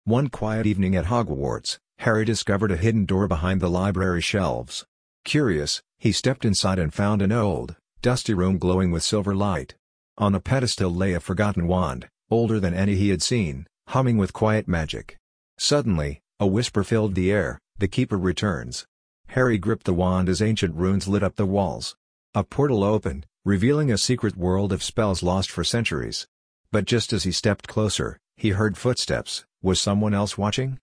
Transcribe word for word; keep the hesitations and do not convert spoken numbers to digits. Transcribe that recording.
One quiet evening at Hogwarts, Harry discovered a hidden door behind the library shelves. Curious, he stepped inside and found an old, dusty room glowing with silver light. On a pedestal lay a forgotten wand, older than any he had seen, humming with quiet magic. Suddenly, a whisper filled the air, "The Keeper returns." Harry gripped the wand as ancient runes lit up the walls. A portal opened, revealing a secret world of spells lost for centuries. But just as he stepped closer, he heard footsteps. Was someone else watching?